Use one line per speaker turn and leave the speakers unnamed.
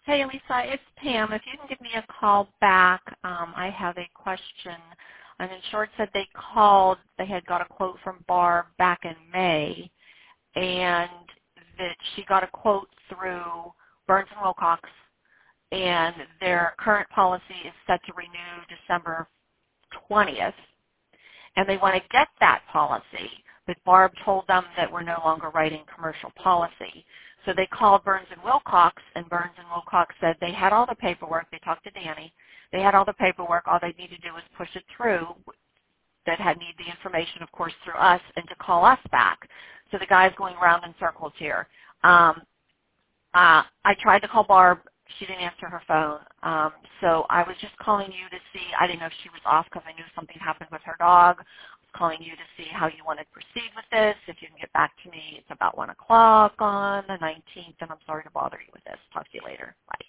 Hey, Lisa, it's Pam. If you can give me a call back, I have a question. An insured said they called, they had got a quote from Barb back in May, and that she got a quote through Burns and Wilcox, and their current policy is set to renew December 20th, and they want to get that policy, but Barb told them that we're no longer writing commercial policy. So they called Burns and Wilcox, and Burns and Wilcox said they had all the paperwork. They talked to Danny. They had all the paperwork. All they need to do was push it through. That had need the information, of course, through us, and to call us back. So the guy's going round in circles here. I tried to call Barb. She didn't answer her phone. So I was just calling you to see. I didn't know if she was off because I knew something happened with her dog. I was calling you to see how you wanted to proceed with this. If you can get back to me, it's about 1 o'clock on the 19th, and I'm sorry to bother you with this. Talk to you later. Bye.